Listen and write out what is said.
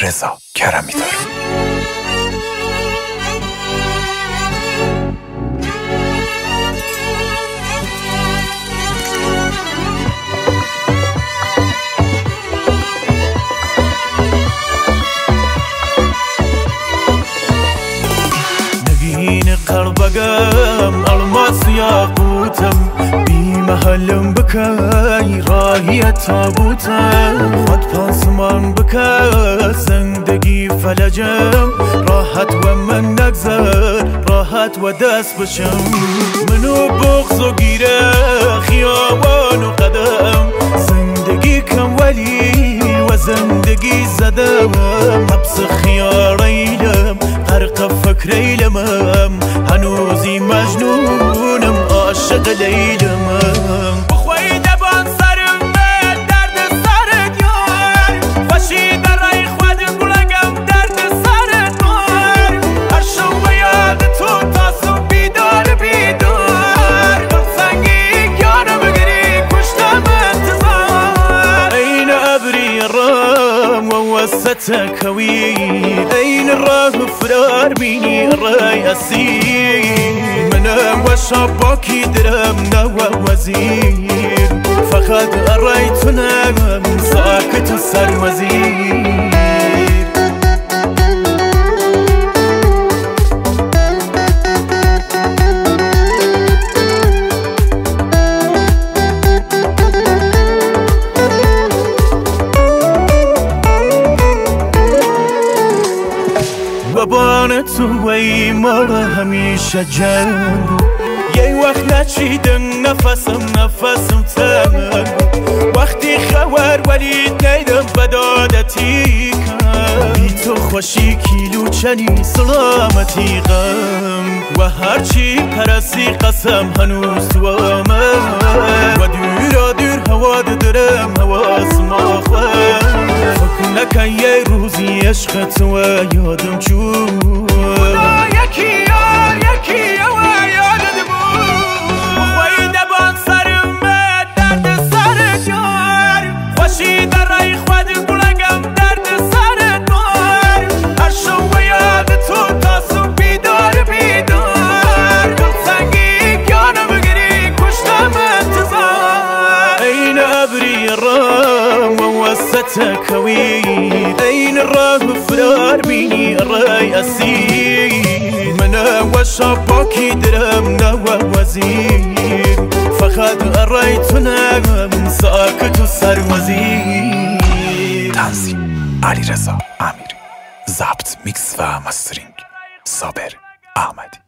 رضا کرمی داره. نگین قربقم الماس یاقوتم بی محلم بکی راهی تابوتم خود پاسمان بکر زندگی فلجم راحت و من نگذر راحت و دست بشم منو بغض و گیره خیابان و قدم زندگی کم ولی و زندگی زدم حبس خیاريلم غرق فكريلم هنوزي مجنونم عاشق ليلم بخوي دبان سرم درد سرت یار فشی در رای خود بلنگم درد سرت یار هر شب یاد تو تاسم بیدار بیدار دل سنگی یارم بگیری کشتم انتظار این ابری رام و وستك هويد أين الراه فرار بيني الراي أسير منام وشباكي درمنا ووزير فخد الرايتنا من ساكت السر وزير وبانت وی مرا همیشه جنگ یه وقت نچیدم نفسم تنگ وقتی خبر ولید نیدم بدادتی کن بی تو خوشی کیلو چنی سلامتی غم و هرچی پرستی قسم هنوز تو آمد و دور هوا دارم حواس ما خواهم فکر نکن یه روزی عشق تو یادم چون یکی و یادت بود بخوای دبان سرم درد سرت یار خوشی در رای خود بلنگم درد سرت یار هر شب یاد تو تاسم بیدار بیدار دل سنگی یارم بگیری کشتم انتظار این ابری رام و وستك هويد أين الراه فرار بيني الراي أسير منا وشباكي درمنا ووزير فخد الرايتنا من ساكت السر وزير تنظیم علیرضا امیری، ضبط میکس و مسترینگ صابر احمدی.